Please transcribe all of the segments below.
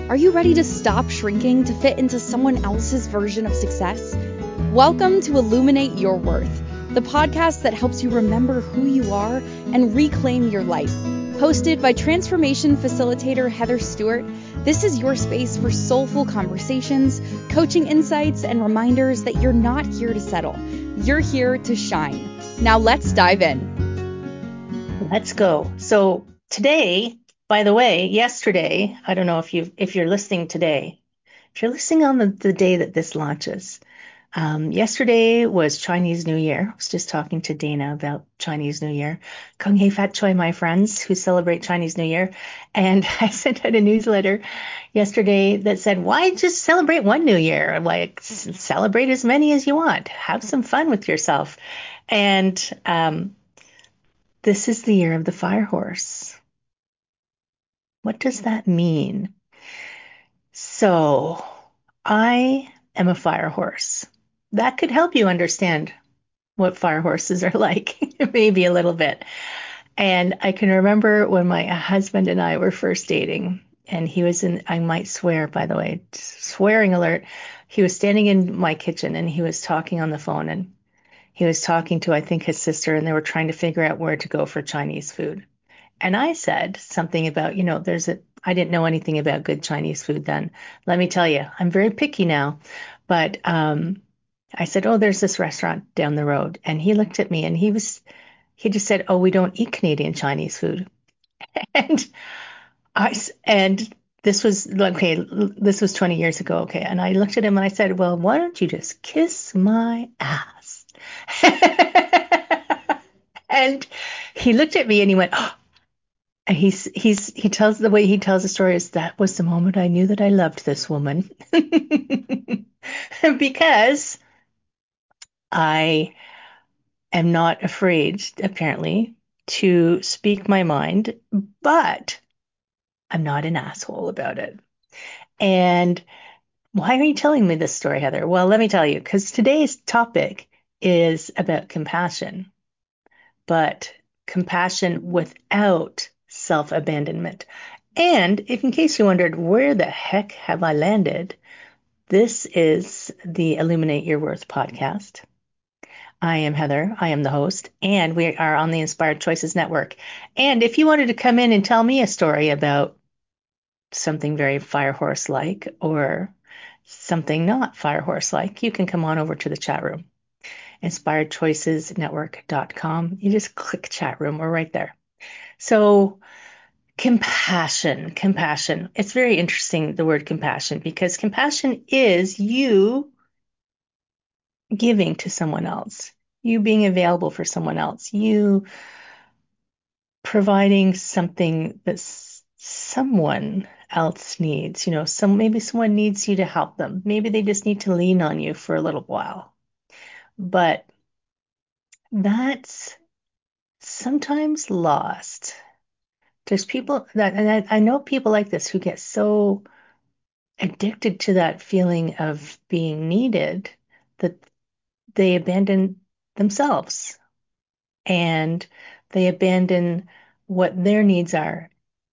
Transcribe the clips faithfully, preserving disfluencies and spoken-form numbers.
Are you ready to stop shrinking to fit into someone else's version of success? Welcome to Illuminate Your Worth, the podcast that helps you remember who you are and reclaim your life. Hosted by transformation facilitator Heather Stewart, this is your space for soulful conversations, coaching insights, and reminders that you're not here to settle. You're here to shine. Now let's dive in. Let's go. So today, by the way, yesterday, I don't know if you if you're listening today, if you're listening on the, the day that this launches, um, yesterday was Chinese New Year. I was just talking to Dana about Chinese New Year. Kung Hei Fat Choi, my friends who celebrate Chinese New Year. And I sent out a newsletter yesterday that said, why just celebrate one New Year? Like, celebrate as many as you want. Have some fun with yourself. And um, this is the year of the fire horse. What does that mean? So, I am a fire horse. That could help you understand what fire horses are like, maybe a little bit. And I can remember when my husband and I were first dating, and he was in, I might swear, by the way, swearing alert. He was standing in my kitchen and he was talking on the phone, and he was talking to, I think, his sister, and they were trying to figure out where to go for Chinese food. And I said something about, you know, there's a, I didn't know anything about good Chinese food then. Let me tell you, I'm very picky now. But um, I said, oh, there's this restaurant down the road. And he looked at me and he was, he just said, oh, we don't eat Canadian Chinese food. And I, and this was, okay, this was twenty years ago. Okay. And I looked at him and I said, well, why don't you just kiss my ass? And he looked at me and he went, oh, and he's he's he tells the way he tells the story is that was the moment I knew that I loved this woman. Because I am not afraid, apparently, to speak my mind, but I'm not an asshole about it. And why are you telling me this story, Heather? Well, let me tell you, because today's topic is about compassion, but compassion without self-abandonment. And if in case you wondered, where the heck have I landed? This is the Illuminate Your Worth podcast. I am Heather. I am the host, and we are on the Inspired Choices Network. And if you wanted to come in and tell me a story about something very firehorse-like or something not firehorse-like, you can come on over to the chat room, inspired choices network dot com. You just click chat room. We're right there. So compassion, compassion. It's very interesting, the word compassion, because compassion is you giving to someone else, you being available for someone else, you providing something that someone else needs. You know, some maybe someone needs you to help them. Maybe they just need to lean on you for a little while. But that's sometimes lost. There's people that, and I, I know people like this who get so addicted to that feeling of being needed that they abandon themselves and they abandon what their needs are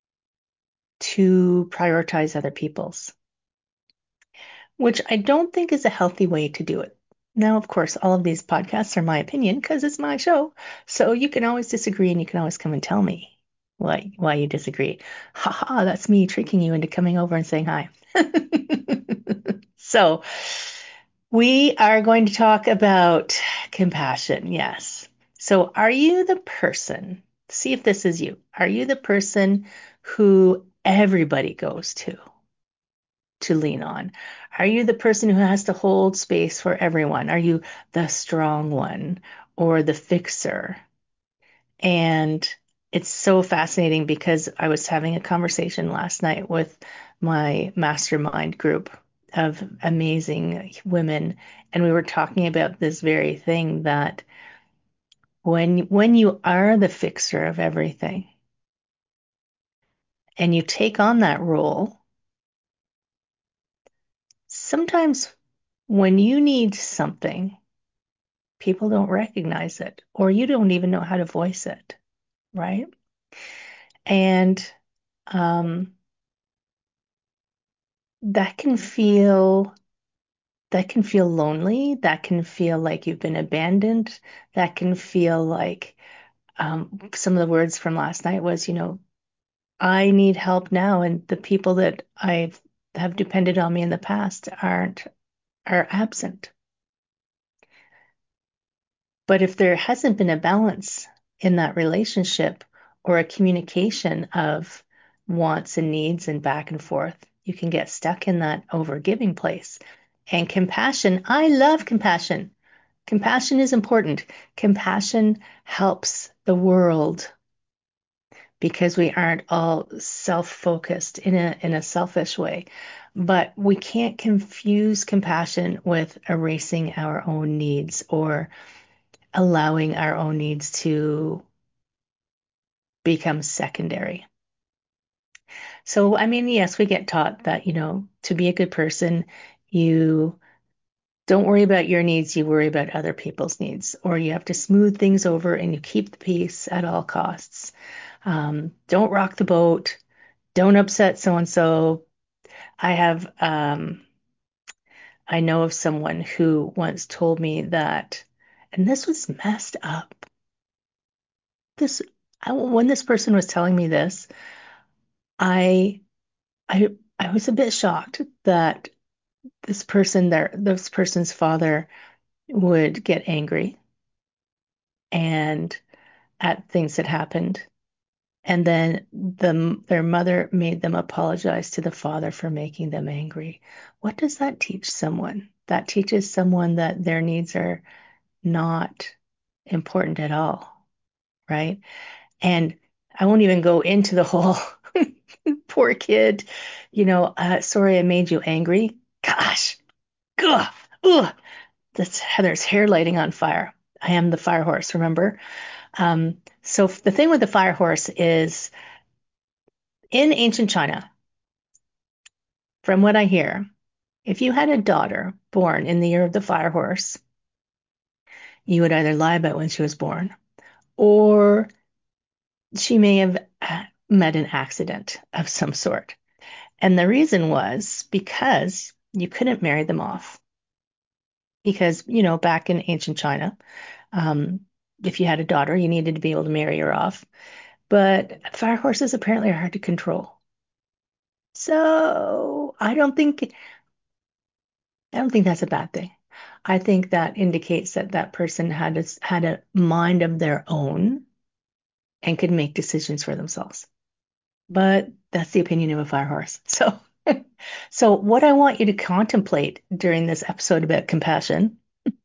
to prioritize other people's, which I don't think is a healthy way to do it. Now, of course, all of these podcasts are my opinion because it's my show. So you can always disagree and you can always come and tell me why why you disagree. Ha ha, that's me tricking you into coming over and saying hi. So we are going to talk about compassion. Yes. So are you the person, see if this is you, are you the person who everybody goes to to lean on? Are you the person who has to hold space for everyone? Are you the strong one or the fixer? And it's so fascinating because I was having a conversation last night with my mastermind group of amazing women, and we were talking about this very thing, that when when you are the fixer of everything and you take on that role, sometimes when you need something, people don't recognize it, or you don't even know how to voice it, right? And um, that can feel that can feel lonely. That can feel like you've been abandoned. That can feel like um, some of the words from last night was, you know, I need help now, and the people that I have depended on me in the past aren't are absent. But if there hasn't been a balance in that relationship or a communication of wants and needs and back and forth, you can get stuck in that overgiving place. And compassion, I love compassion. Compassion is important. Compassion helps the world because we aren't all self-focused in a in a selfish way. But we can't confuse compassion with erasing our own needs or allowing our own needs to become secondary. So, I mean, yes, we get taught that, you know, to be a good person, you don't worry about your needs, you worry about other people's needs, or you have to smooth things over and you keep the peace at all costs. Um, don't rock the boat. Don't upset so and so. I have, um, I know of someone who once told me that, and this was messed up. This, I, when this person was telling me this, I, I, I was a bit shocked that this person, there, this person's father would get angry and at things that happened. And then the, their mother made them apologize to the father for making them angry. What does that teach someone? That teaches someone that their needs are not important at all, right? And I won't even go into the whole poor kid, you know, uh, sorry I made you angry. Gosh, ugh, ugh, that's Heather's hair lighting on fire. I am the fire horse, remember? Um, so the thing with the fire horse is in ancient China, from what I hear, if you had a daughter born in the year of the fire horse, you would either lie about when she was born or she may have uh, met an accident of some sort. And the reason was because you couldn't marry them off. Because, you know, back in ancient China, um, if you had a daughter, you needed to be able to marry her off. But fire horses apparently are hard to control. So I don't think I don't think that's a bad thing. I think that indicates that that person had a, had a mind of their own and could make decisions for themselves. But that's the opinion of a fire horse. So, so what I want you to contemplate during this episode about compassion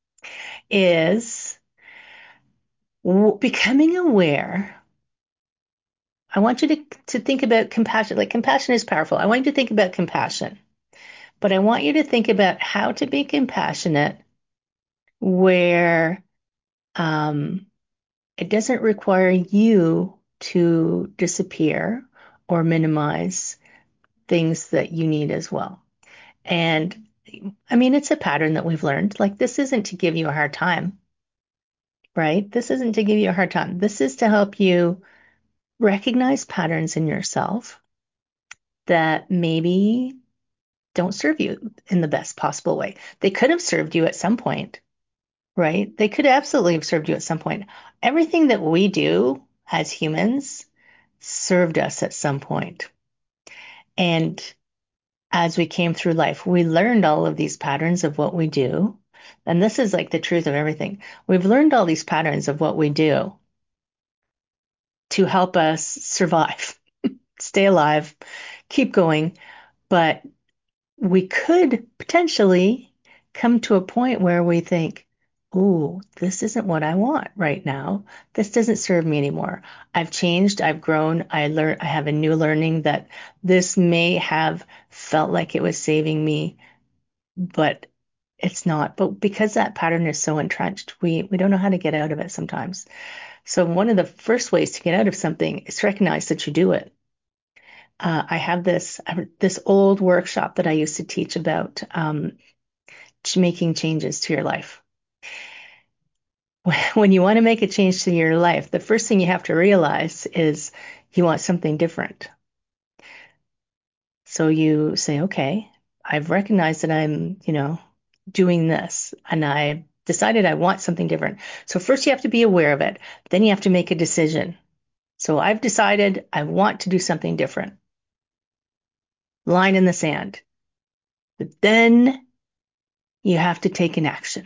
is w- becoming aware. I want you to, to think about compassion. Like compassion is powerful. I want you to think about compassion, but I want you to think about how to be compassionate where um, it doesn't require you to disappear or minimize things that you need as well. And I mean, it's a pattern that we've learned. Like, this isn't to give you a hard time, right? This isn't to give you a hard time. This is to help you recognize patterns in yourself that maybe don't serve you in the best possible way. They could have served you at some point, right? They could absolutely have served you at some point. Everything that we do as humans served us at some point. And as we came through life, we learned all of these patterns of what we do. And this is like the truth of everything. We've learned all these patterns of what we do to help us survive, stay alive, keep going. But we could potentially come to a point where we think, "Ooh, this isn't what I want right now. This doesn't serve me anymore. I've changed, I've grown, I learn I have a new learning that this may have felt like it was saving me, but it's not." But because that pattern is so entrenched, we we don't know how to get out of it sometimes. So one of the first ways to get out of something is to recognize that you do it. Uh, I have this this old workshop that I used to teach about um, making changes to your life. When you want to make a change to your life, the first thing you have to realize is you want something different. So you say, okay, I've recognized that I'm, you know, doing this and I decided I want something different. So first you have to be aware of it. Then you have to make a decision. So I've decided I want to do something different. Line in the sand. But then you have to take an action.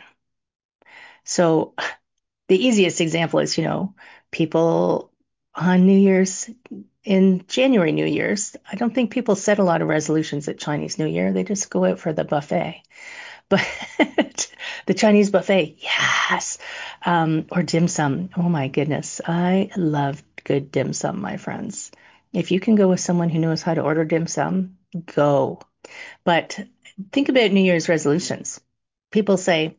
So the easiest example is, you know, people on New Year's, in January New Year's, I don't think people set a lot of resolutions at Chinese New Year. They just go out for the buffet. But the Chinese buffet, yes. Um, or dim sum. Oh my goodness. I love good dim sum, my friends. If you can go with someone who knows how to order dim sum, go. But think about New Year's resolutions. People say,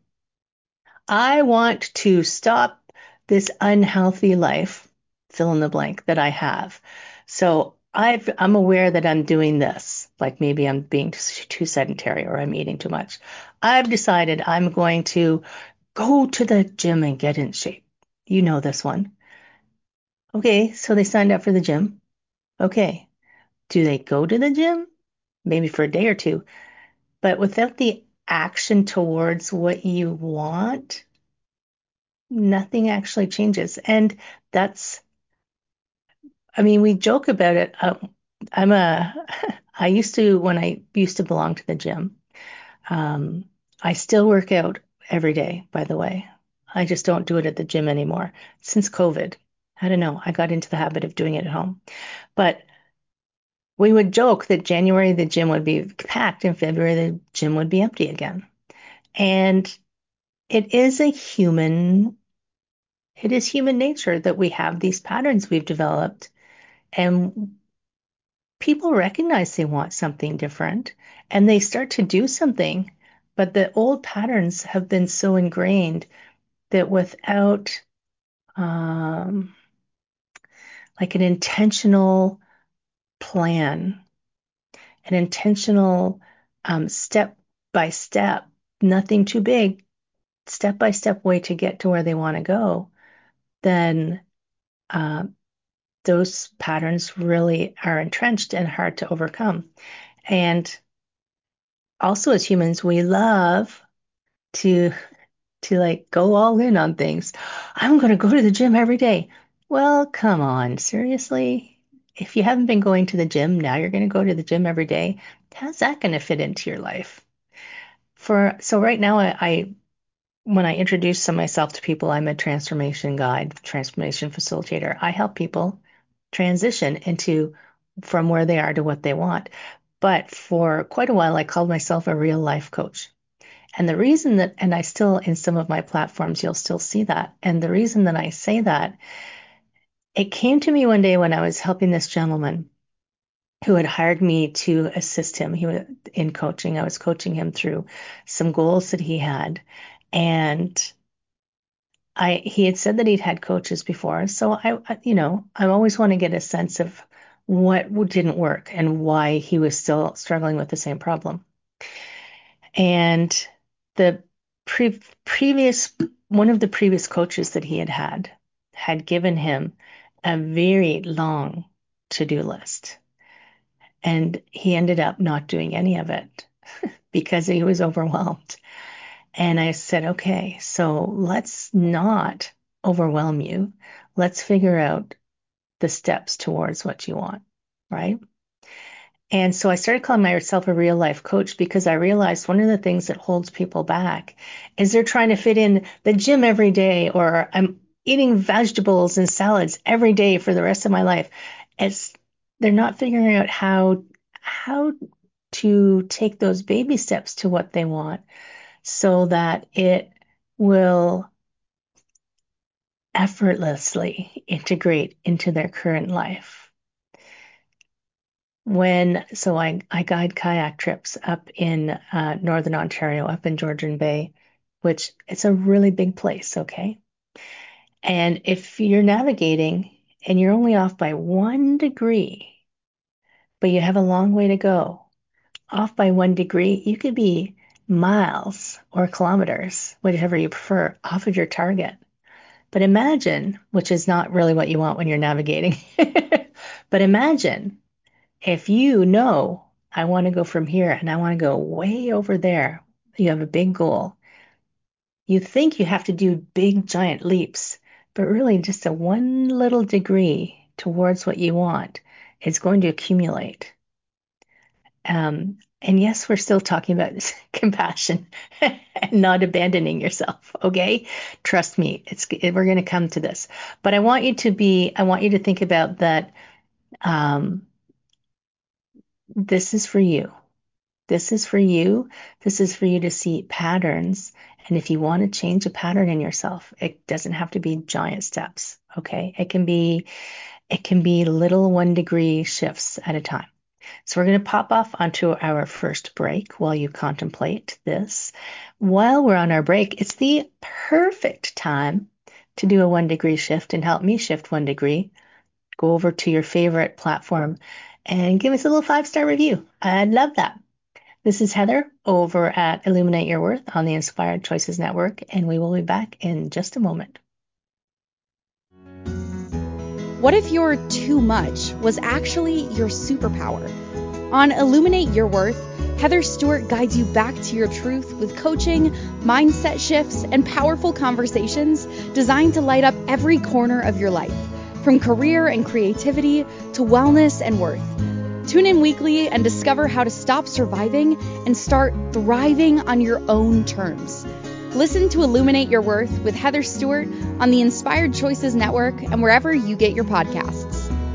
I want to stop this unhealthy life, fill in the blank, that I have. So I've, I'm aware that I'm doing this, like maybe I'm being too sedentary or I'm eating too much. I've decided I'm going to go to the gym and get in shape. You know this one. Okay, so they signed up for the gym. Okay, do they go to the gym? Maybe for a day or two, but without the action towards what you want, nothing actually changes. And that's, I mean, we joke about it. Uh, I'm a, I used to, when I used to belong to the gym, um, I still work out every day, by the way. I just don't do it at the gym anymore since COVID. I don't know. I got into the habit of doing it at home. But we would joke that January the gym would be packed and February the gym would be empty again. And it is a human, it is human nature that we have these patterns we've developed. And people recognize they want something different and they start to do something, but the old patterns have been so ingrained that without um, like an intentional plan, an intentional um, step by step, nothing too big, step by step way to get to where they want to go, then uh, those patterns really are entrenched and hard to overcome. And also as humans, we love to to like go all in on things. I'm going to go to the gym every day. Well, come on, seriously? If you haven't been going to the gym, now you're going to go to the gym every day. How's that going to fit into your life? For so right now, I, I when I introduce some myself to people, I'm a transformation guide, transformation facilitator. I help people transition into from where they are to what they want. But for quite a while, I called myself a real life coach. And the reason that, and I still, in some of my platforms, you'll still see that. And the reason that I say that, it came to me one day when I was helping this gentleman who had hired me to assist him. He was in coaching. I was coaching him through some goals that he had. And I, he had said that he'd had coaches before. So I, I- you know, I always want to get a sense of what didn't work and why he was still struggling with the same problem. And the pre- previous, one of the previous coaches that he had had had given him a very long to-do list. And he ended up not doing any of it because he was overwhelmed. And I said, okay, so let's not overwhelm you. Let's figure out the steps towards what you want, right? And so I started calling myself a real life coach because I realized one of the things that holds people back is they're trying to fit in the gym every day, or I'm eating vegetables and salads every day for the rest of my life. It's they're not figuring out how how to take those baby steps to what they want so that it will effortlessly integrate into their current life. When so I, I guide kayak trips up in uh, Northern Ontario, up in Georgian Bay, which it's a really big place, okay? And if you're navigating and you're only off by one degree, but you have a long way to go, off by one degree, you could be miles or kilometers, whatever you prefer, off of your target. But imagine, which is not really what you want when you're navigating, but imagine if you know I want to go from here and I want to go way over there. You have a big goal. You think you have to do big, giant leaps, but really just a one little degree towards what you want is going to accumulate. Um, and yes, we're still talking about compassion and not abandoning yourself. Okay. Trust me, it's, we're going to come to this, but I want you to be, I want you to think about that. Um, this is for you. This is for you. This is for you to see patterns. And if you want to change a pattern in yourself, it doesn't have to be giant steps. Okay. It can be, it can be little one degree shifts at a time. So we're going to pop off onto our first break while you contemplate this. While we're on our break, it's the perfect time to do a one degree shift and help me shift one degree. Go over to your favorite platform and give us a little five star review. I'd love that. This is Heather over at Illuminate Your Worth on the Inspired Choices Network, and we will be back in just a moment. What if your too much was actually your superpower? On Illuminate Your Worth, Heather Stewart guides you back to your truth with coaching, mindset shifts, and powerful conversations designed to light up every corner of your life, from career and creativity to wellness and worth. Tune in weekly and discover how to stop surviving and start thriving on your own terms. Listen to Illuminate Your Worth with Heather Stewart on the Inspired Choices Network and wherever you get your podcasts.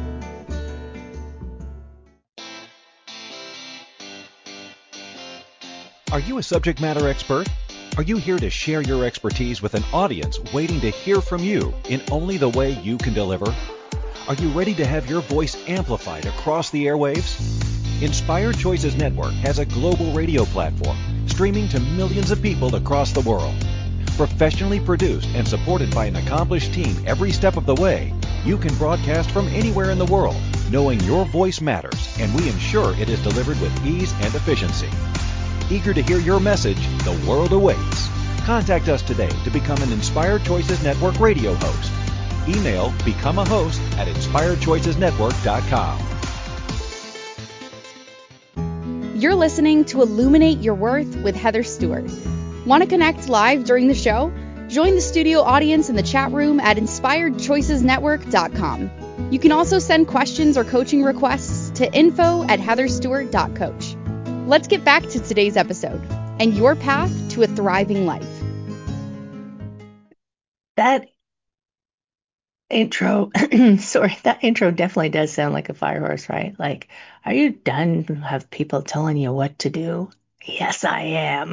Are you a subject matter expert? Are you here to share your expertise with an audience waiting to hear from you in only the way you can deliver? Are you ready to have your voice amplified across the airwaves? Inspired Choices Network has a global radio platform streaming to millions of people across the world. Professionally produced and supported by an accomplished team every step of the way, you can broadcast from anywhere in the world, knowing your voice matters, and we ensure it is delivered with ease and efficiency. Eager to hear your message, the world awaits. Contact us today to become an Inspired Choices Network radio host. Email become a host at inspired choices network dot com. You're listening to Illuminate Your Worth with Heather Stewart. Want to connect live during the show? Join the studio audience in the chat room at inspired choices network dot com. You can also send questions or coaching requests to info at heather stewart dot coach. Let's get back to today's episode and your path to a thriving life. That intro, sorry, that intro definitely does sound like a fire horse, right? Like, are you done to have people telling you what to do? Yes, I am.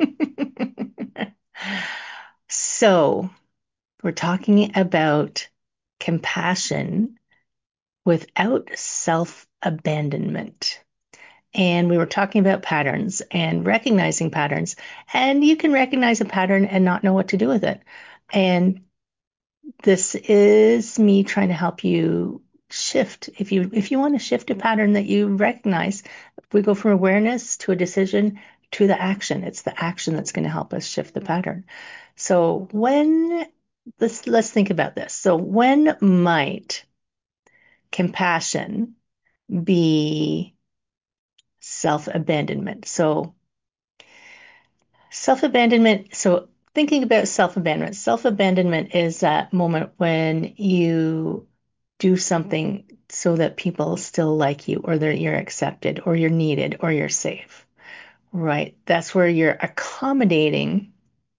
So, we're talking about compassion without self-abandonment. And we were talking about patterns and recognizing patterns. And you can recognize a pattern and not know what to do with it. And this is me trying to help you shift. If you if you want to shift a pattern that you recognize, we go from awareness to a decision to the action. It's the action that's going to help us shift the pattern. So when let's let's think about this. So when might compassion be self-abandonment? So self-abandonment, so thinking about self-abandonment, self-abandonment is that moment when you do something so that people still like you or that you're accepted or you're needed or you're safe, right? That's where you're accommodating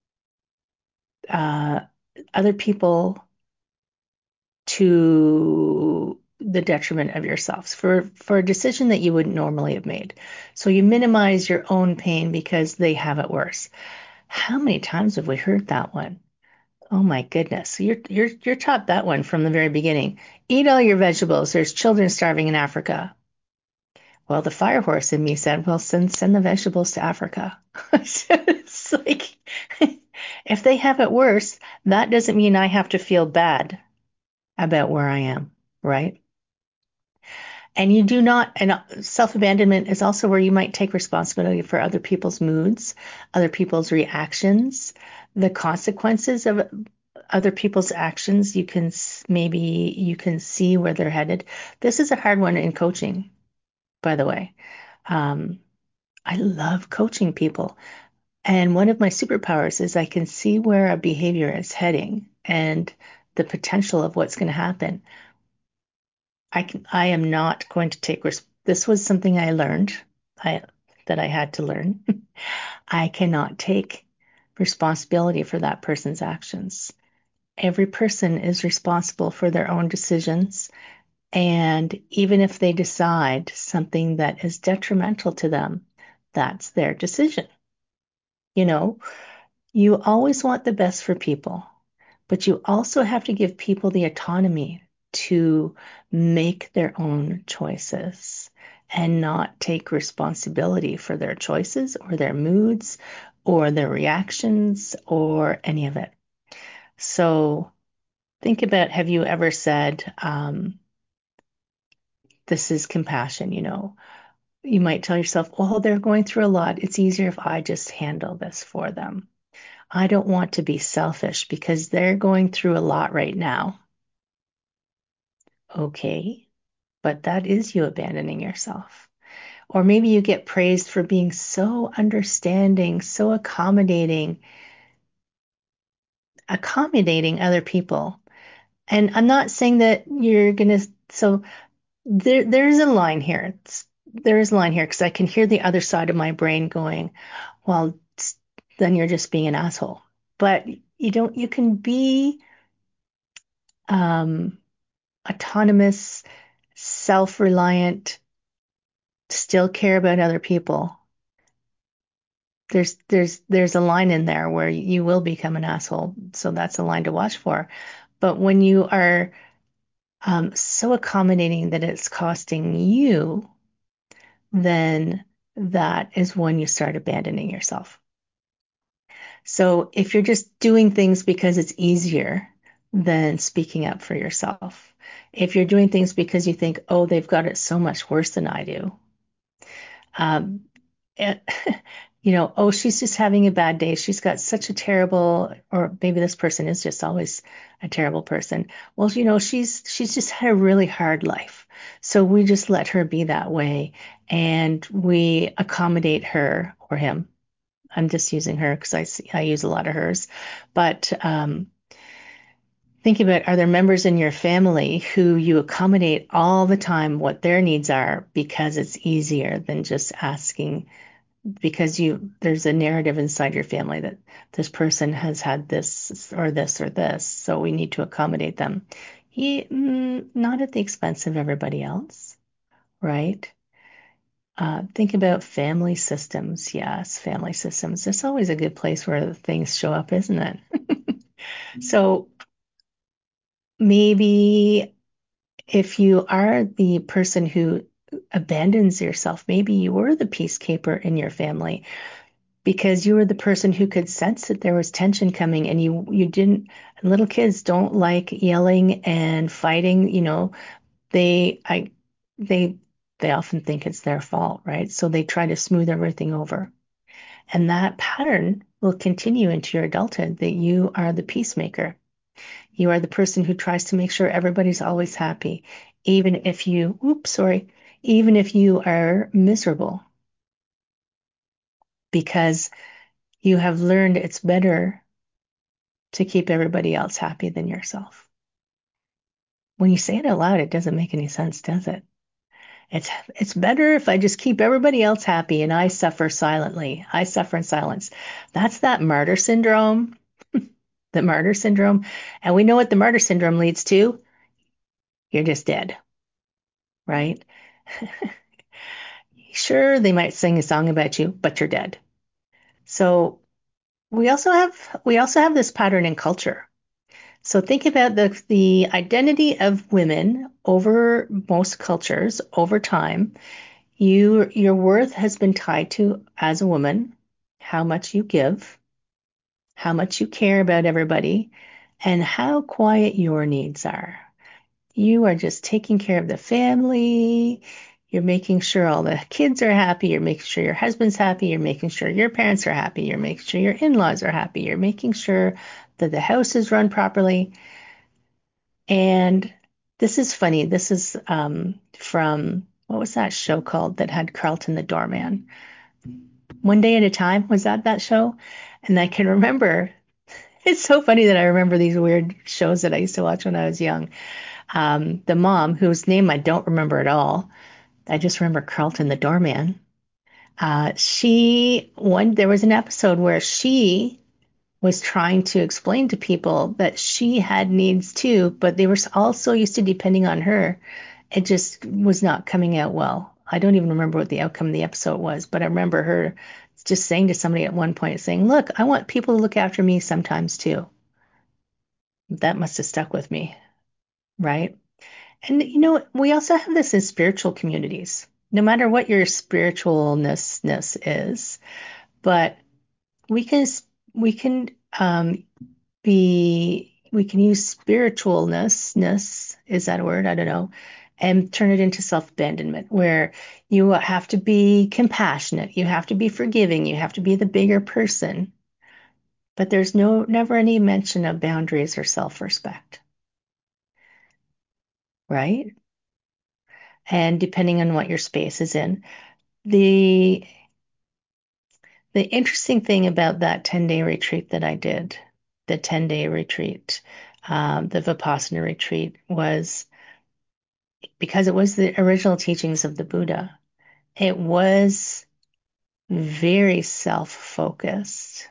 uh, other people to the detriment of yourself for, for a decision that you wouldn't normally have made. So you minimize your own pain because they have it worse. How many times have we heard that one? Oh my goodness. You're you're you're taught that one from the very beginning. Eat all your vegetables. There's children starving in Africa. Well, the fire horse in me said, well, send send the vegetables to Africa. So it's like if they have it worse, that doesn't mean I have to feel bad about where I am, right? And you do not, and self-abandonment is also where you might take responsibility for other people's moods, other people's reactions, the consequences of other people's actions. You can maybe you can see where they're headed. This is a hard one in coaching, by the way. Um, I love coaching people. And one of my superpowers is I can see where a behavior is heading and the potential of what's going to happen. I can, I am not going to take risk. This was something I learned I, that I had to learn. I cannot take responsibility for that person's actions. Every person is responsible for their own decisions. And even if they decide something that is detrimental to them, that's their decision. You know, you always want the best for people, but you also have to give people the autonomy to make their own choices and not take responsibility for their choices or their moods or their reactions or any of it. So think about, have you ever said, um, this is compassion, you know? You might tell yourself, oh, they're going through a lot. It's easier if I just handle this for them. I don't want to be selfish because they're going through a lot right now. Okay, but that is you abandoning yourself. Or maybe you get praised for being so understanding, so accommodating, accommodating other people. And I'm not saying that you're going to, so there, there's a line here. It's, there is a line here because I can hear the other side of my brain going, well, then you're just being an asshole. But you don't, you can be um, autonomous, self-reliant, still care about other people. There's there's there's a line in there where you will become an asshole, so that's a line to watch for. But when you are um, so accommodating that it's costing you, then that is when you start abandoning yourself. So if you're just doing things because it's easier than speaking up for yourself, if you're doing things because you think, oh, they've got it so much worse than I do, um, it, you know, oh, she's just having a bad day. She's got such a terrible, or maybe this person is just always a terrible person. Well, you know, she's she's just had a really hard life. So we just let her be that way and we accommodate her or him. I'm just using her because I see, I use a lot of hers. But um, think about, are there members in your family who you accommodate all the time what their needs are because it's easier than just asking, because you there's a narrative inside your family that this person has had this or this or this, so we need to accommodate them. He, mm, not at the expense of everybody else, right? Uh, think about family systems. Yes, family systems. It's always a good place where things show up, isn't it? So maybe if you are the person who abandons yourself, maybe you were the peacekeeper in your family because you were the person who could sense that there was tension coming and you you didn't. Little kids don't like yelling and fighting, you know. They I they they often think it's their fault, right? So they try to smooth everything over. And that pattern will continue into your adulthood, that you are the peacemaker. You are the person who tries to make sure everybody's always happy, even if you, oops, sorry, even if you are miserable, because you have learned it's better to keep everybody else happy than yourself. When you say it out loud, it doesn't make any sense, does it? It's it's better if I just keep everybody else happy and I suffer silently. I suffer in silence. That's that martyr syndrome, the martyr syndrome. And we know what the martyr syndrome leads to. You're just dead, right? Sure, they might sing a song about you, but you're dead. So we also have we also have this pattern in culture. So think about the the identity of women over most cultures over time. You your worth has been tied to, as a woman, how much you give, how much you care about everybody, and how quiet your needs are. You are just taking care of the family. You're making sure all the kids are happy. You're making sure your husband's happy. You're making sure your parents are happy. You're making sure your in-laws are happy. You're making sure that the house is run properly. And this is funny. This is um, from what was that show called that had Carlton the doorman? One Day at a Time, was that that show? And I can remember, it's so funny that I remember these weird shows that I used to watch when I was young. Um, the mom, whose name I don't remember at all, I just remember Carlton the doorman. Uh, she, one, there was an episode where she was trying to explain to people that she had needs too, but they were all so used to depending on her. It just was not coming out well. I don't even remember what the outcome of the episode was, but I remember her just saying to somebody at one point, saying, look, I want people to look after me sometimes too. That must have stuck with me, right? And, you know, we also have this in spiritual communities, no matter what your spiritualness is, but we can, we can, um, be, we can use spiritualness, is that a word? I don't know, and turn it into self-abandonment, where you have to be compassionate, you have to be forgiving, you have to be the bigger person, but there's no, never any mention of boundaries or self-respect, right? And depending on what your space is in, the the interesting thing about that ten-day retreat that I did, the ten-day retreat, um, the Vipassana retreat, was because it was the original teachings of the Buddha. It was very self-focused,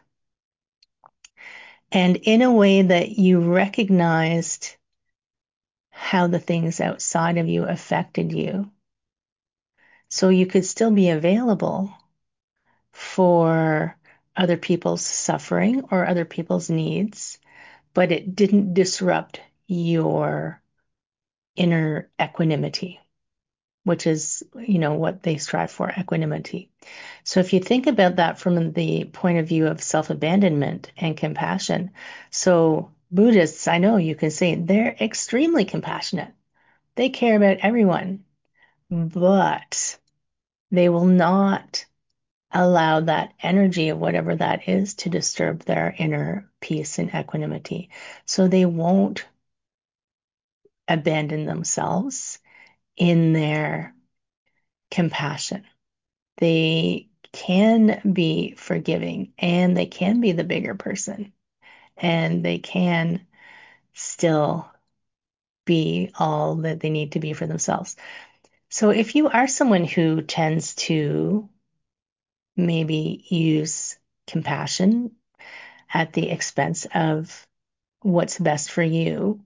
and in a way that you recognized how the things outside of you affected you. So you could still be available for other people's suffering or other people's needs, but it didn't disrupt your inner equanimity, which is, you know, what they strive for, equanimity. So if you think about that from the point of view of self-abandonment and compassion, so Buddhists, I know you can say they're extremely compassionate. They care about everyone, but they will not allow that energy of whatever that is to disturb their inner peace and equanimity. So they won't abandon themselves in their compassion. They can be forgiving and they can be the bigger person and they can still be all that they need to be for themselves. So if you are someone who tends to maybe use compassion at the expense of what's best for you,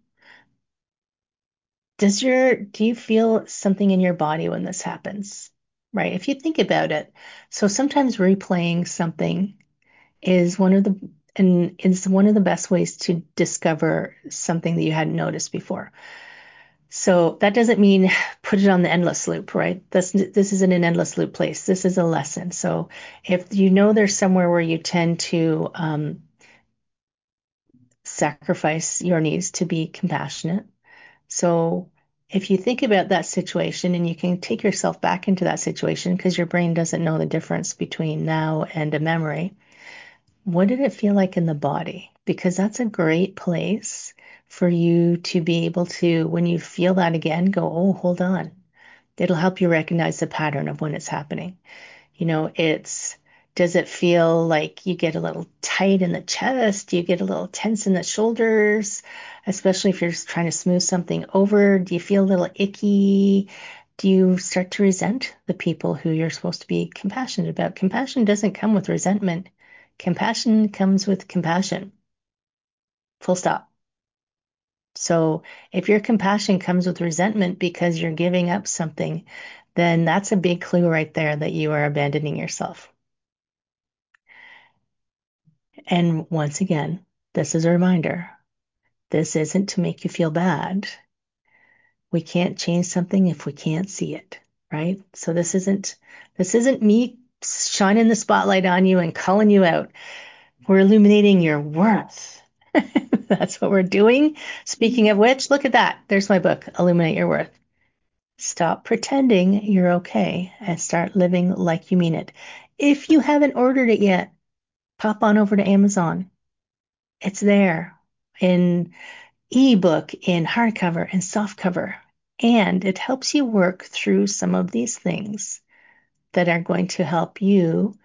does your do you feel something in your body when this happens? Right? If you think about it, so sometimes replaying something is one of the and is one of the best ways to discover something that you hadn't noticed before. So that doesn't mean put it on the endless loop, right? This this isn't an endless loop place. This is a lesson. So if you know there's somewhere where you tend to um, sacrifice your needs to be compassionate. So if you think about that situation and you can take yourself back into that situation because your brain doesn't know the difference between now and a memory, what did it feel like in the body? Because that's a great place for you to be able to, when you feel that again, go, oh, hold on. It'll help you recognize the pattern of when it's happening. You know, it's, does it feel like you get a little tight in the chest? Do you get a little tense in the shoulders, especially if you're just trying to smooth something over? Do you feel a little icky? Do you start to resent the people who you're supposed to be compassionate about? Compassion doesn't come with resentment. Compassion comes with compassion. Full stop. So if your compassion comes with resentment because you're giving up something, then that's a big clue right there that you are abandoning yourself. And once again, this is a reminder. This isn't to make you feel bad. We can't change something if we can't see it, right? So this isn't this isn't me shining the spotlight on you and calling you out. We're illuminating your worth. That's what we're doing. Speaking of which, look at that. There's my book, Illuminate Your Worth. Stop pretending you're okay and start living like you mean it. If you haven't ordered it yet, pop on over to Amazon. It's there in ebook, in hardcover, and softcover. And it helps you work through some of these things that are going to help you.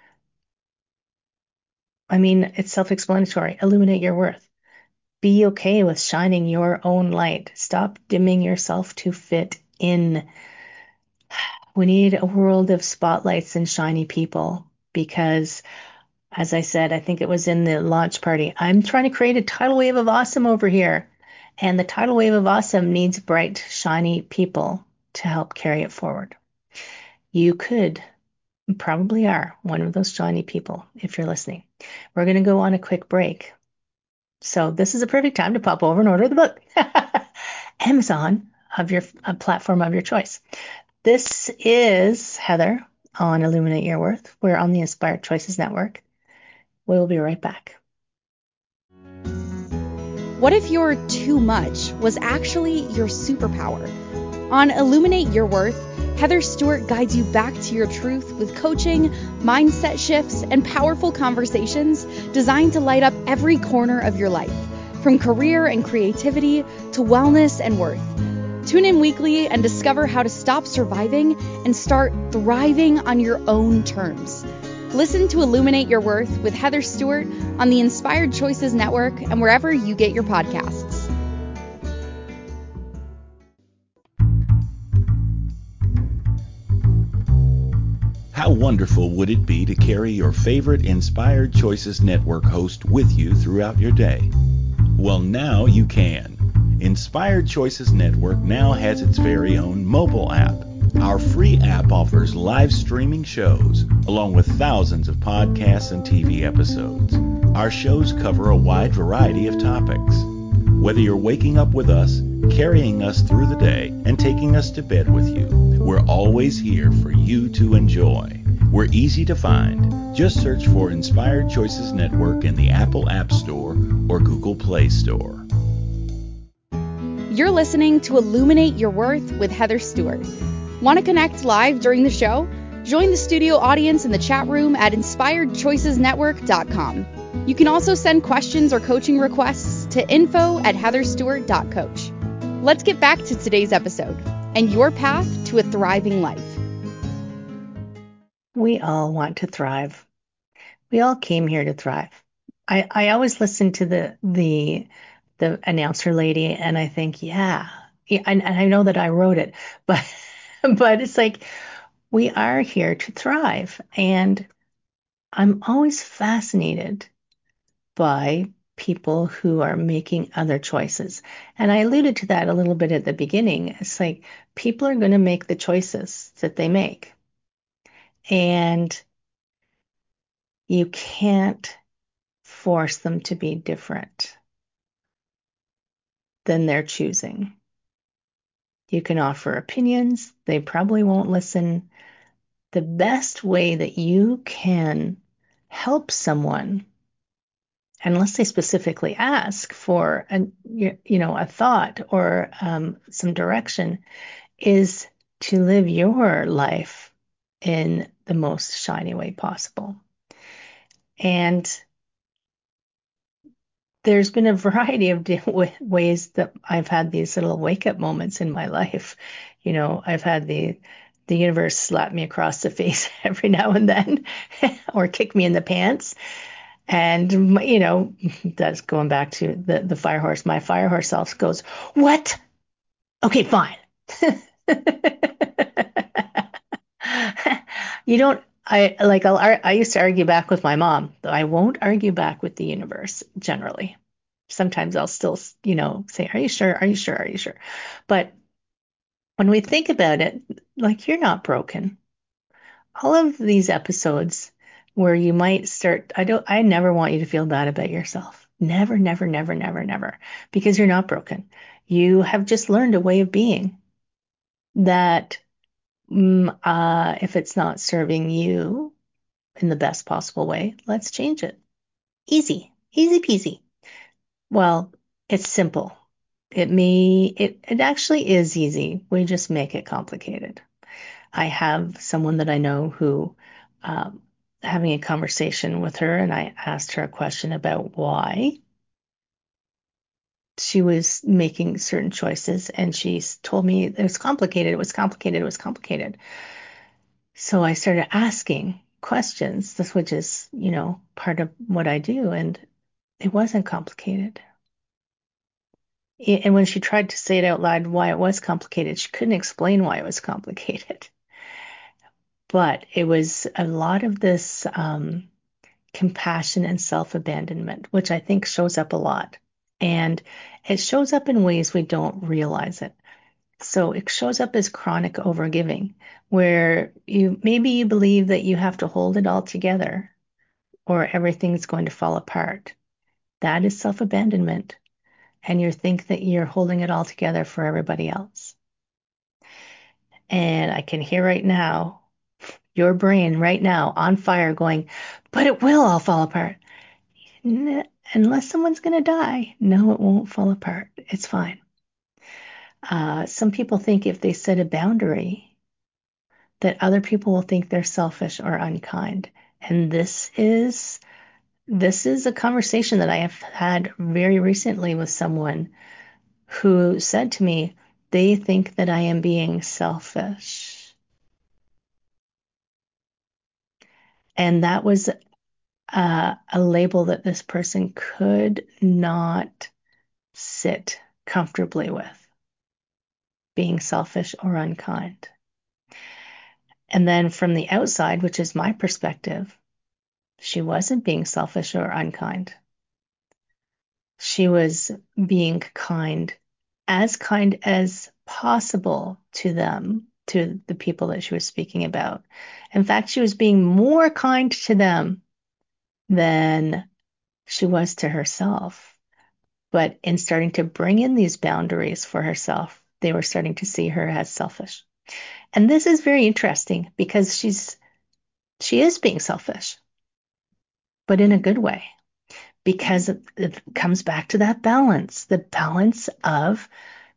I mean, it's self-explanatory. Illuminate your worth. Be okay with shining your own light. Stop dimming yourself to fit in. We need a world of spotlights and shiny people because, as I said, I think it was in the launch party, I'm trying to create a tidal wave of awesome over here. And the tidal wave of awesome needs bright, shiny people to help carry it forward. You could, probably are, one of those shiny people if you're listening. We're going to go on a quick break. So this is a perfect time to pop over and order the book. Amazon of your a platform of your choice. This is Heather on Illuminate Your Worth. We're on the Inspired Choices Network. We'll be right back. What if your too much was actually your superpower? On Illuminate Your Worth, Heather Stewart guides you back to your truth with coaching, mindset shifts, and powerful conversations designed to light up every corner of your life, from career and creativity to wellness and worth. Tune in weekly and discover how to stop surviving and start thriving on your own terms. Listen to Illuminate Your Worth with Heather Stewart on the Inspired Choices Network and wherever you get your podcasts. How wonderful would it be to carry your favorite Inspired Choices Network host with you throughout your day? Well, now you can. Inspired Choices Network now has its very own mobile app. Our free app offers live streaming shows, along with thousands of podcasts and T V episodes. Our shows cover a wide variety of topics. Whether you're waking up with us, carrying us through the day, and taking us to bed with you, we're always here for you to enjoy. We're easy to find. Just search for Inspired Choices Network in the Apple App Store or Google Play Store. You're listening to Illuminate Your Worth with Heather Stewart. Want to connect live during the show? Join the studio audience in the chat room at inspired choices network dot com. You can also send questions or coaching requests to info at heather stewart dot coach. Let's get back to today's episode and your path to a thriving life. We all want to thrive. We all came here to thrive. I, I always listen to the the the announcer lady and I think, yeah, yeah and, and I know that I wrote it, but but it's like we are here to thrive. And I'm always fascinated by people who are making other choices. And I alluded to that a little bit at the beginning. It's like people are going to make the choices that they make. And you can't force them to be different than they're choosing. You can offer opinions. They probably won't listen. The best way that you can help someone, unless they specifically ask for a, you know, a thought or um, some direction, is to live your life in the most shiny way possible. And there's been a variety of different ways that I've had these little wake up moments in my life. You know, I've had the the universe slap me across the face every now and then or kick me in the pants. And, you know, that's going back to the, the fire horse. My fire horse self goes, what? Okay, fine. You don't, I like, I'll, I used to argue back with my mom, though I won't argue back with the universe generally. Sometimes I'll still, you know, say, are you sure? Are you sure? Are you sure? But when we think about it, like, you're not broken. All of these episodes where you might start, I don't, I never want you to feel bad about yourself. Never, never, never, never, never, because you're not broken. You have just learned a way of being that mm, uh, if it's not serving you in the best possible way, let's change it. Easy, easy peasy. Well, it's simple. It may, it, it actually is easy. We just make it complicated. I have someone that I know who, um, having a conversation with her, and I asked her a question about why she was making certain choices, and she told me it was complicated, it was complicated, it was complicated. So I started asking questions, this which is, you know, part of what I do, and it wasn't complicated. And when she tried to say it out loud why it was complicated, she couldn't explain why it was complicated. But it was a lot of this um, compassion and self-abandonment, which I think shows up a lot. And it shows up in ways we don't realize it. So it shows up as chronic overgiving, where you maybe you believe that you have to hold it all together or everything's going to fall apart. That is self-abandonment. And you think that you're holding it all together for everybody else. And I can hear right now, your brain right now on fire going, but it will all fall apart. N- unless someone's going to die. No, it won't fall apart. It's fine. Uh, some people think if they set a boundary, that other people will think they're selfish or unkind. And this is this is a conversation that I have had very recently with someone who said to me, they think that I am being selfish. And that was uh, a label that this person could not sit comfortably with, being selfish or unkind. And then from the outside, which is my perspective, she wasn't being selfish or unkind. She was being kind, as kind as possible to them, to the people that she was speaking about. In fact, she was being more kind to them than she was to herself. But in starting to bring in these boundaries for herself, they were starting to see her as selfish. And this is very interesting because she's she is being selfish, but in a good way, because it, it comes back to that balance, the balance of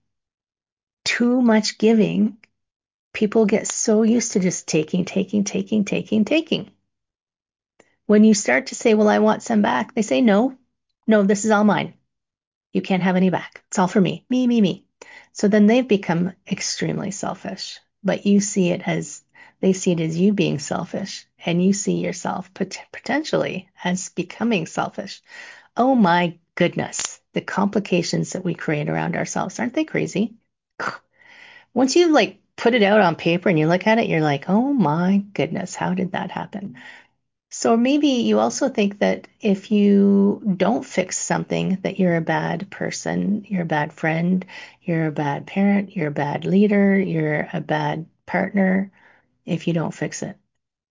too much giving. People get so used to just taking, taking, taking, taking, taking. When you start to say, well, I want some back, they say, no, no, this is all mine. You can't have any back. It's all for me, me, me, me. So then they've become extremely selfish, but you see it as, they see it as you being selfish, and you see yourself pot- potentially as becoming selfish. Oh my goodness, the complications that we create around ourselves, aren't they crazy? Once you like put it out on paper and you look at it, you're like, oh my goodness, how did that happen? So maybe you also think that if you don't fix something, that you're a bad person, you're a bad friend, you're a bad parent, you're a bad leader, you're a bad partner if you don't fix it.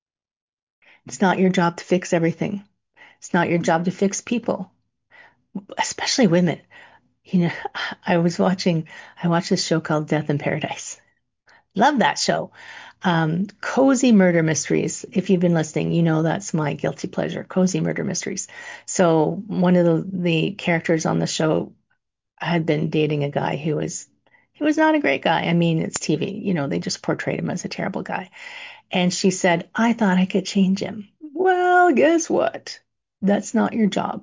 It's not your job to fix everything. It's not your job to fix people, especially women. You know, I was watching, I watched this show called Death in Paradise. Love that show. Um, cozy murder mysteries. If you've been listening, you know that's my guilty pleasure, cozy murder mysteries. So one of the, the characters on the show had been dating a guy who was, he was not a great guy. I mean, it's T V, you know, they just portrayed him as a terrible guy. And she said, I thought I could change him. Well, guess what? That's not your job.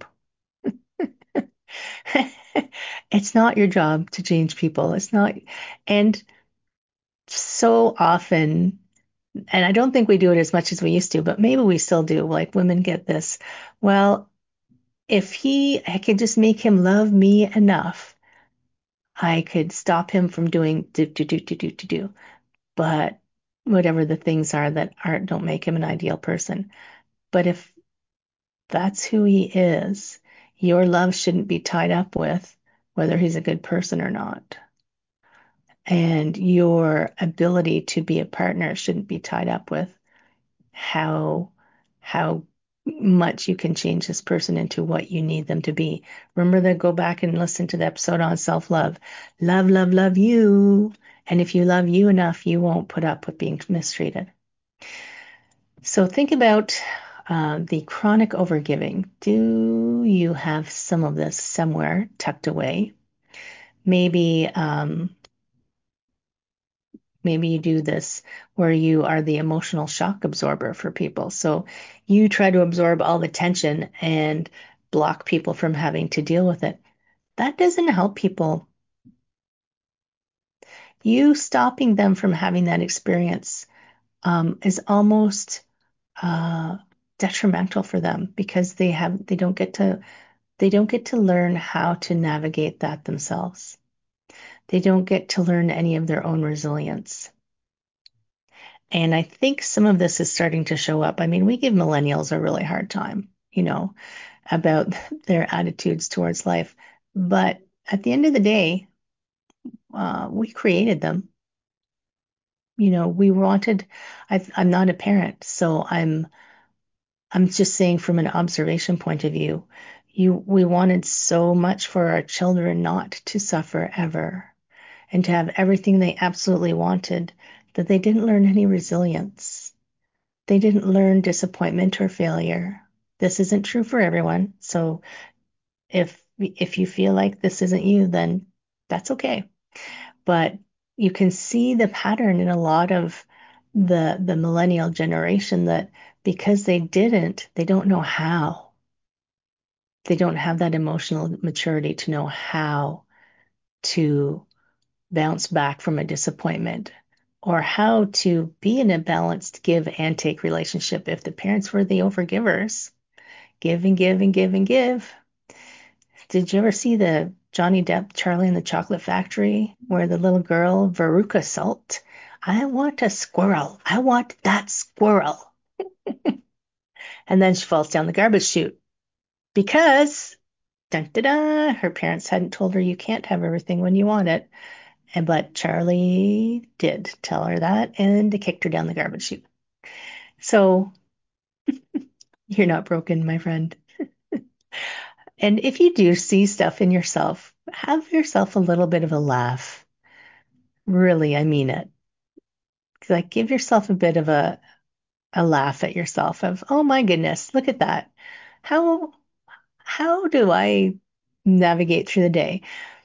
It's not your job to change people. It's not. And so often, and I don't think we do it as much as we used to, but maybe we still do. Like women get this. Well, if he, I could just make him love me enough, I could stop him from doing do, do, do, do, do, do, do. But whatever the things are that aren't, don't make him an ideal person. But if that's who he is, your love shouldn't be tied up with whether he's a good person or not. And your ability to be a partner shouldn't be tied up with how how much you can change this person into what you need them to be. Remember to go back and listen to the episode on self-love. Love, love, love you. And if you love you enough, you won't put up with being mistreated. So think about uh, the chronic overgiving. Do you have some of this somewhere tucked away? Maybe um, Maybe you do this where you are the emotional shock absorber for people. So you try to absorb all the tension and block people from having to deal with it. that doesn't help people. You stopping them from having that experience um, is almost uh, detrimental for them because they have they don't get to they don't get to learn how to navigate that themselves. They don't get to learn any of their own resilience. And I think some of this is starting to show up. I mean, we give millennials a really hard time, you know, about their attitudes towards life. But at the end of the day, uh, we created them. You know, we wanted, I, I'm not a parent, so I'm I'm just saying from an observation point of view, you we wanted so much for our children not to suffer ever and to have everything they absolutely wanted that they didn't learn any resilience. They didn't learn disappointment or failure. This isn't true for everyone. So if if you feel like this isn't you, then that's okay. But you can see the pattern in a lot of the the millennial generation that because they didn't, they don't know how. They don't have that emotional maturity to know how to bounce back from a disappointment or how to be in a balanced give and take relationship. If the parents were the overgivers, give and give and give and give. Did you ever see the Johnny Depp Charlie and the Chocolate Factory where the little girl Veruca Salt, I want a squirrel. I want that squirrel. And then she falls down the garbage chute because dun, dun, dun, her parents hadn't told her you can't have everything when you want it. And but Charlie did tell her that and they kicked her down the garbage chute. So you're not broken, my friend. And if you do see stuff in yourself, have yourself a little bit of a laugh. Really, I mean it. Like give yourself a bit of a, a laugh at yourself of, oh my goodness, look at that. How how do I navigate through the day?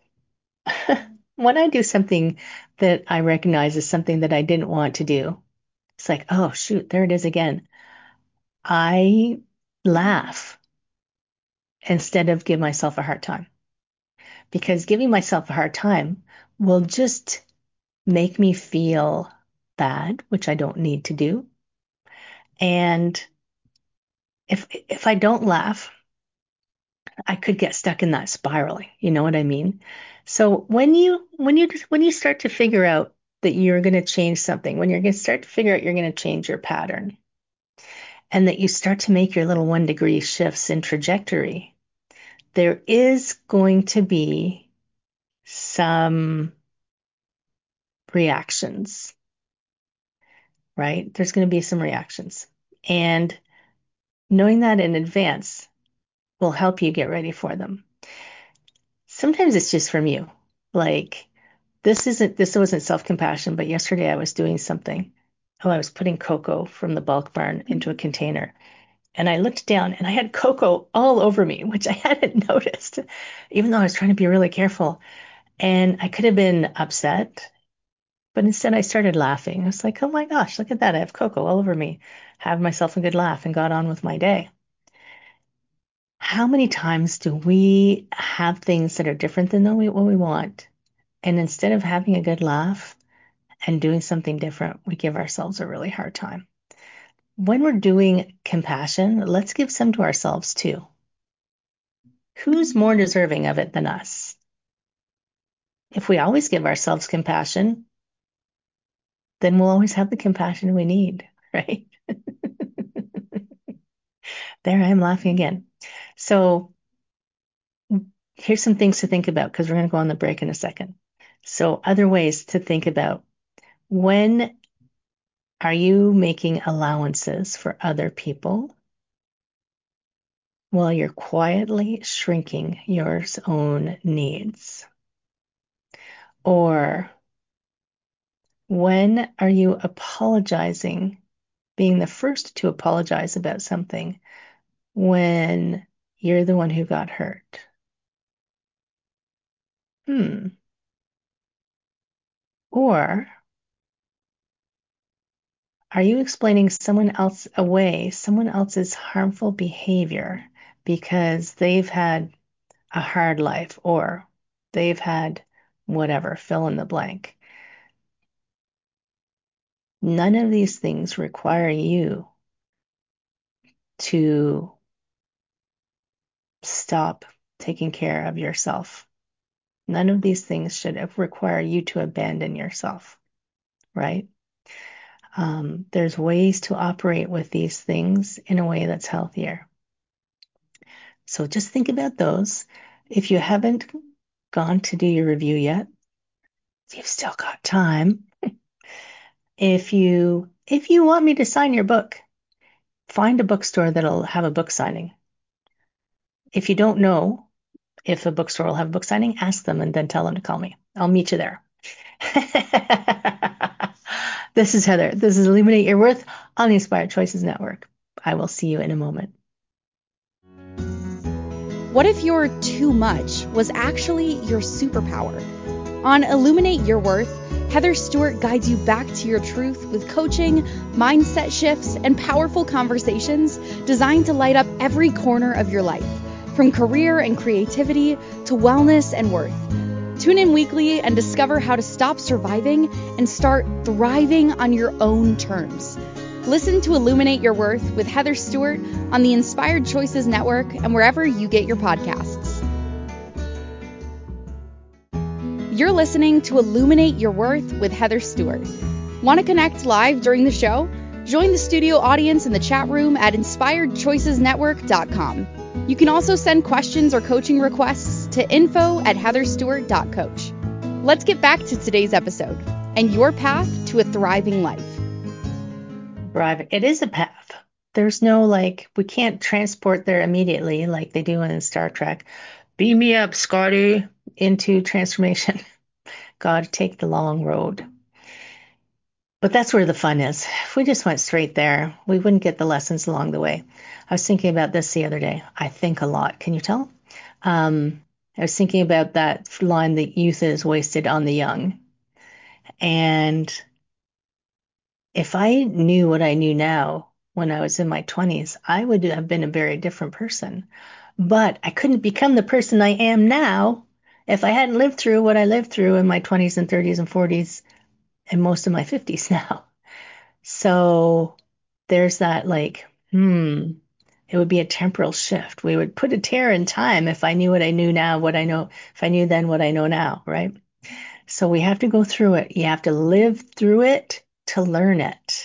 When I do something that I recognize as something that I didn't want to do, it's like, oh shoot, there it is again. I laugh instead of give myself a hard time because giving myself a hard time will just make me feel bad, which I don't need to do. And if if I don't laugh, I could get stuck in that spiraling. You know what I mean? So when you when you when you start to figure out that you're going to change something, when you're going to start to figure out you're going to change your pattern, and that you start to make your little one degree shifts in trajectory, there is going to be some reactions, right? There's going to be some reactions. And knowing that in advance will help you get ready for them. Sometimes it's just from you. Like this isn't this wasn't self-compassion, but yesterday I was doing something. Oh, I was putting cocoa from the bulk barn into a container. And I looked down and I had cocoa all over me, which I hadn't noticed, even though I was trying to be really careful. And I could have been upset, but instead I started laughing. I was like, oh my gosh, look at that. I have cocoa all over me. Had myself a good laugh and got on with my day. How many times do we have things that are different than what we want? And instead of having a good laugh and doing something different, we give ourselves a really hard time. When we're doing compassion, let's give some to ourselves too. Who's more deserving of it than us? If we always give ourselves compassion, then we'll always have the compassion we need, right? There I am laughing again. So here's some things to think about because we're going to go on the break in a second. So other ways to think about: when are you making allowances for other people while you're quietly shrinking your own needs? Or when are you apologizing, being the first to apologize about something when you're the one who got hurt? Hmm. Or are you explaining someone else away, someone else's harmful behavior because they've had a hard life, or they've had whatever, fill in the blank. None of these things require you to stop taking care of yourself. None of these things should require you to abandon yourself, right? Um, there's ways to operate with these things in a way that's healthier. So just think about those. If you haven't gone to do your review yet, you've still got time. If you if you want me to sign your book, find a bookstore that'll have a book signing. If you don't know if a bookstore will have a book signing, ask them and then tell them to call me. I'll meet you there. This is Heather. This is Illuminate Your Worth on the Inspired Choices Network. I will see you in a moment. What if your too much was actually your superpower? On Illuminate Your Worth, Heather Stewart guides you back to your truth with coaching, mindset shifts, and powerful conversations designed to light up every corner of your life, from career and creativity to wellness and worth. Tune in weekly and discover how to stop surviving and start thriving on your own terms. Listen to Illuminate Your Worth with Heather Stewart on the Inspired Choices Network and wherever you get your podcasts. You're listening to Illuminate Your Worth with Heather Stewart. Want to connect live during the show? Join the studio audience in the chat room at inspired choices network dot com. You can also send questions or coaching requests to info at heather stewart dot coach. Let's get back to today's episode and your path to a thriving life. Thriving. It is a path. There's no like, we can't transport there immediately like they do in Star Trek. Beam me up, Scotty, into transformation. Got to take the long road. But that's where the fun is. If we just went straight there, we wouldn't get the lessons along the way. I was thinking about this the other day. I think a lot. Can you tell? Um, I was thinking about that line that youth is wasted on the young. And if I knew what I knew now when I was in my twenties, I would have been a very different person. But I couldn't become the person I am now if I hadn't lived through what I lived through in my twenties and thirties and forties and most of my fifties now. So there's that like, hmm, it would be a temporal shift. We would put a tear in time if I knew what I knew now, what I know, if I knew then what I know now, right? So we have to go through it. You have to live through it to learn it.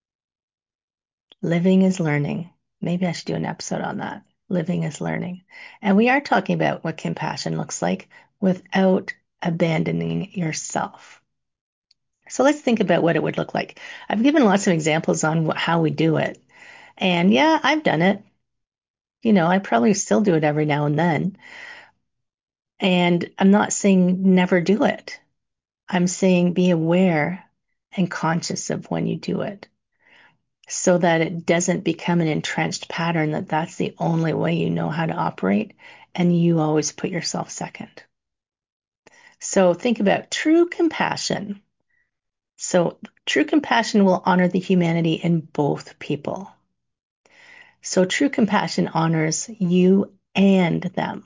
Living is learning. Maybe I should do an episode on that. Living is learning. And we are talking about what compassion looks like without abandoning yourself. So let's think about what it would look like. I've given lots of examples on wh- how we do it. And yeah, I've done it. You know, I probably still do it every now and then. And I'm not saying never do it. I'm saying be aware and conscious of when you do it so that it doesn't become an entrenched pattern that that's the only way you know how to operate and you always put yourself second. So think about true compassion. So true compassion will honor the humanity in both people. So true compassion honors you and them,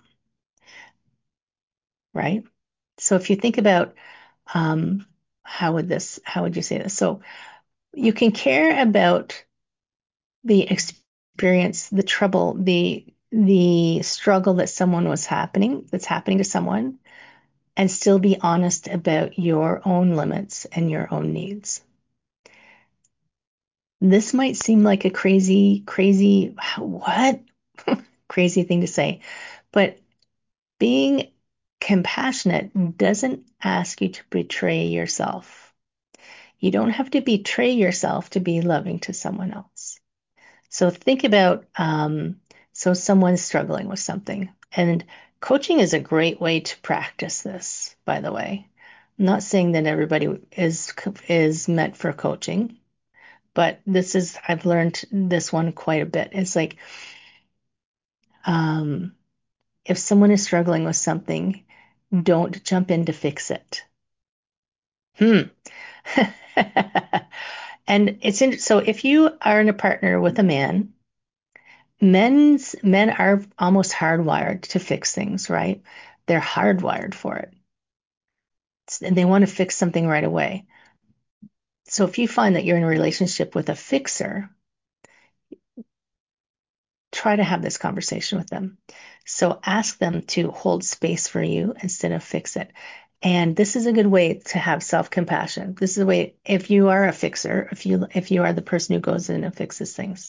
right? So if you think about um, how would this, how would you say this? So you can care about the experience, the trouble, the the struggle that someone was happening, that's happening to someone, and still be honest about your own limits and your own needs. This might seem like a crazy, crazy, what? Crazy thing to say, but being compassionate doesn't ask you to betray yourself. You don't have to betray yourself to be loving to someone else. So think about, um, so someone's struggling with something, and coaching is a great way to practice this, by the way. I'm not saying that everybody is is meant for coaching, but this is, I've learned this one quite a bit. It's like, um, if someone is struggling with something, don't jump in to fix it. Hmm. And it's in, so if you are in a partner with a man men's men are almost hardwired to fix things, right? They're hardwired for it. And they want to fix something right away. So if you find that you're in a relationship with a fixer, try to have this conversation with them. So ask them to hold space for you instead of fix it. And this is a good way to have self-compassion. This is a way, if you are a fixer, if you if you are the person who goes in and fixes things,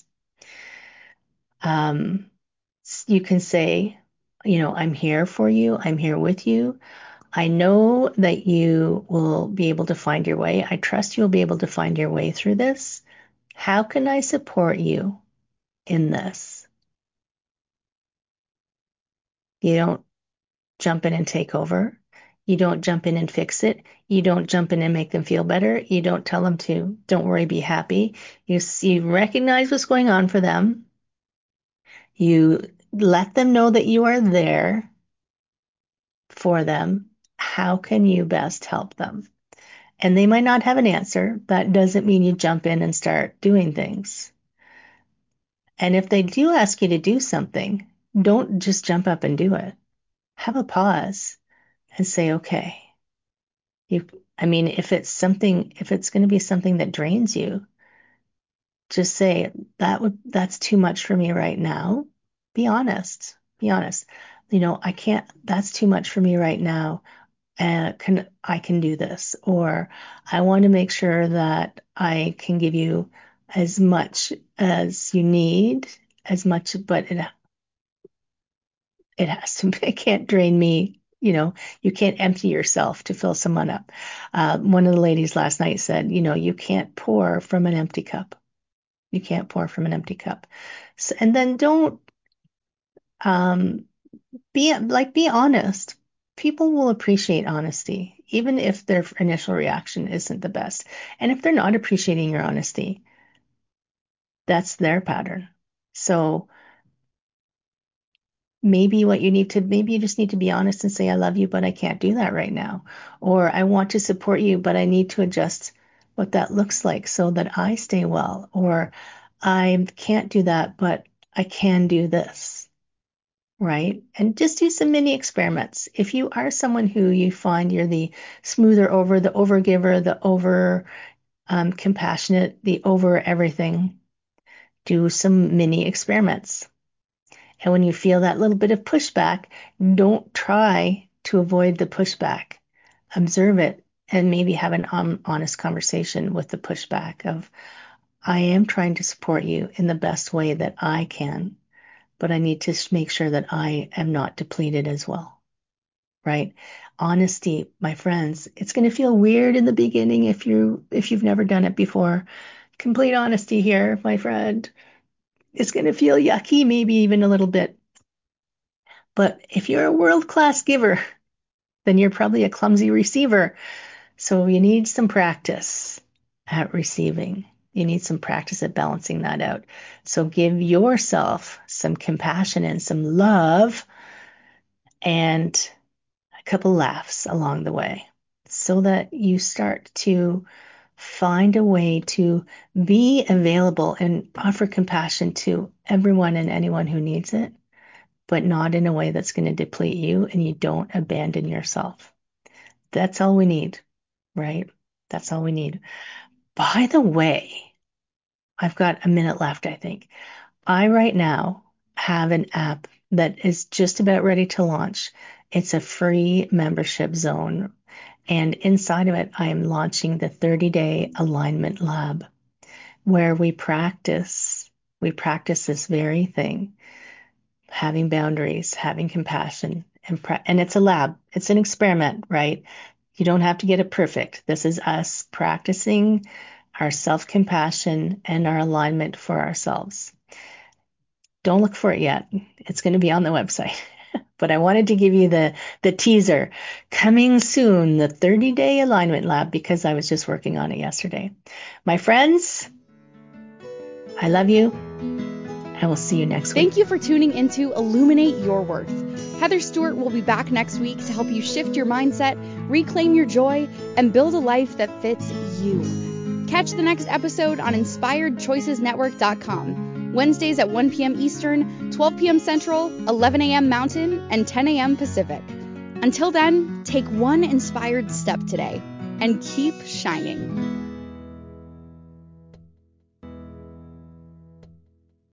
um, you can say, you know, I'm here for you. I'm here with you. I know that you will be able to find your way. I trust you'll be able to find your way through this. How can I support you in this? You don't jump in and take over. You don't jump in and fix it. You don't jump in and make them feel better. You don't tell them to, don't worry, be happy. You see, recognize what's going on for them. You let them know that you are there for them. How can you best help them? And they might not have an answer. That doesn't mean you jump in and start doing things. And if they do ask you to do something, don't just jump up and do it. Have a pause and say, okay, you, I mean, if it's something, if it's going to be something that drains you, just say that would, that's too much for me right now. Be honest, be honest. You know, I can't, that's too much for me right now. And can, I can do this, or I want to make sure that I can give you as much as you need, as much, but it, it has to, it can't drain me. You know, you can't empty yourself to fill someone up. Uh, one of the ladies last night said, you know, you can't pour from an empty cup. You can't pour from an empty cup. So, and then don't, um, be like, be honest. People will appreciate honesty, even if their initial reaction isn't the best. And if they're not appreciating your honesty, that's their pattern. So maybe what you need to, maybe you just need to be honest and say, I love you, but I can't do that right now. Or I want to support you, but I need to adjust what that looks like so that I stay well. Or I can't do that, but I can do this. Right? And just do some mini experiments. If you are someone who you find you're the smoother over, the overgiver, the over um, compassionate, the over everything, do some mini experiments. And when you feel that little bit of pushback, don't try to avoid the pushback. Observe it and maybe have an um, honest conversation with the pushback of, I am trying to support you in the best way that I can, but I need to make sure that I am not depleted as well, right? Honesty, my friends, it's going to feel weird in the beginning if you if you've never done it before. Complete honesty here, my friend. It's going to feel yucky, maybe even a little bit. But if you're a world-class giver, then you're probably a clumsy receiver. So you need some practice at receiving. You need some practice at balancing that out. So give yourself some compassion and some love and a couple laughs along the way so that you start to find a way to be available and offer compassion to everyone and anyone who needs it, but not in a way that's going to deplete you and you don't abandon yourself. That's all we need, right? That's all we need. By the way, I've got a minute left, I think. I right now have an app that is just about ready to launch. It's a free membership zone. And inside of it, I am launching the thirty-day alignment lab where we practice, we practice this very thing, having boundaries, having compassion, and, pra- and it's a lab. It's an experiment, right? You don't have to get it perfect. This is us practicing our self-compassion and our alignment for ourselves. Don't look for it yet. It's going to be on the website. But I wanted to give you the, the teaser. Coming soon, the thirty-day alignment lab, because I was just working on it yesterday. My friends, I love you. I will see you next week. Thank you for tuning into Illuminate Your Worth. Heather Stewart will be back next week to help you shift your mindset, reclaim your joy, and build a life that fits you. Catch the next episode on inspired choices network dot com. Wednesdays at one p.m. Eastern, twelve p.m. Central, eleven a.m. Mountain, and ten a.m. Pacific. Until then, take one inspired step today and keep shining.